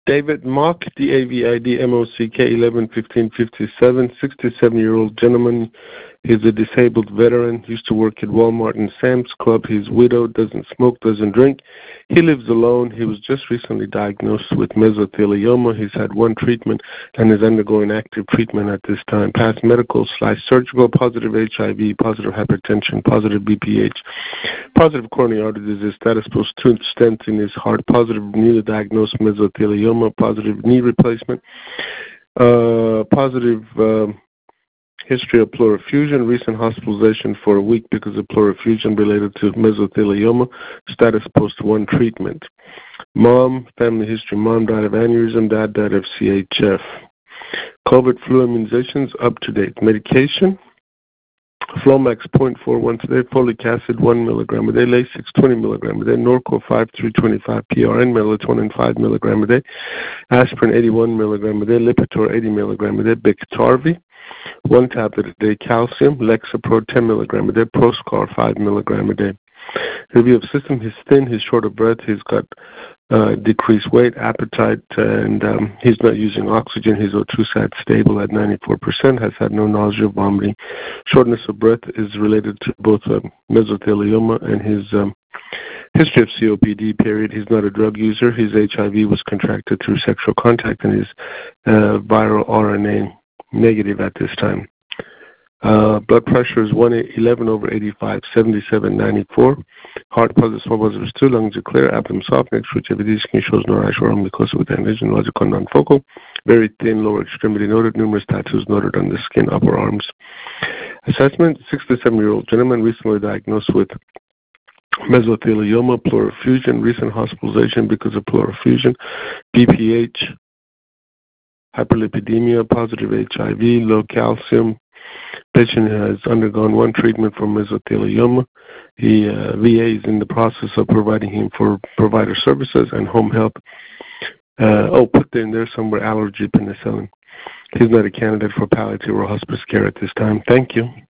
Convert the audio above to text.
David Mock, D-A-V-I-D-M-O-C-K, 11-15-57, 67-year-old gentleman. He's a disabled veteran. Used to work at Walmart and Sam's Club. He's widowed, doesn't smoke, doesn't drink. He lives alone. He was just recently diagnosed with mesothelioma. He's had one treatment and is undergoing active treatment at this time. Past medical/surgical, positive HIV, positive hypertension, positive BPH, positive coronary artery disease, status post 2 stents in his heart, positive newly diagnosed mesothelioma, positive knee replacement, positive history of pleural effusion, recent hospitalization for a week because of pleural effusion related to mesothelioma, status post-1 treatment. Mom, family history, mom died of aneurysm, dad died of CHF. COVID flu immunizations, up to date. Medication, Flomax 0.41 today, folic acid 1 milligram a day, Lasix 20 milligram a day, Norco 5-325 PRN, melatonin 5 milligram a day, aspirin 81 milligram a day, Lipitor 80 milligram a day, Biktarvy 1 tablet a day, calcium, Lexapro 10 milligram a day, Proscar 5 milligram a day. Review of system, he's thin, he's short of breath, he's got decreased weight, appetite, and he's not using oxygen. His O2 sat stable at 94%, has had no nausea, vomiting. Shortness of breath is related to both mesothelioma and his history of COPD, period. He's not a drug user. His HIV was contracted through sexual contact, and his viral RNA negative at this time. Blood pressure is 111/85, 77/94. Heart positive, small positives 2, lungs are clear, abdomen soft, next to HIV, skin shows no rash or mucosa with vision, logical non-focal, very thin lower extremity noted, numerous tattoos noted on the skin, upper arms. Assessment, 67-year-old gentleman recently diagnosed with mesothelioma, pleural effusion, recent hospitalization because of pleural effusion, BPH, hyperlipidemia, positive HIV, low calcium. Patient has undergone one treatment for mesothelioma. VA is in the process of providing him for provider services and home health. Put in there somewhere allergy penicillin. He's not a candidate for palliative or hospice care at this time. Thank you.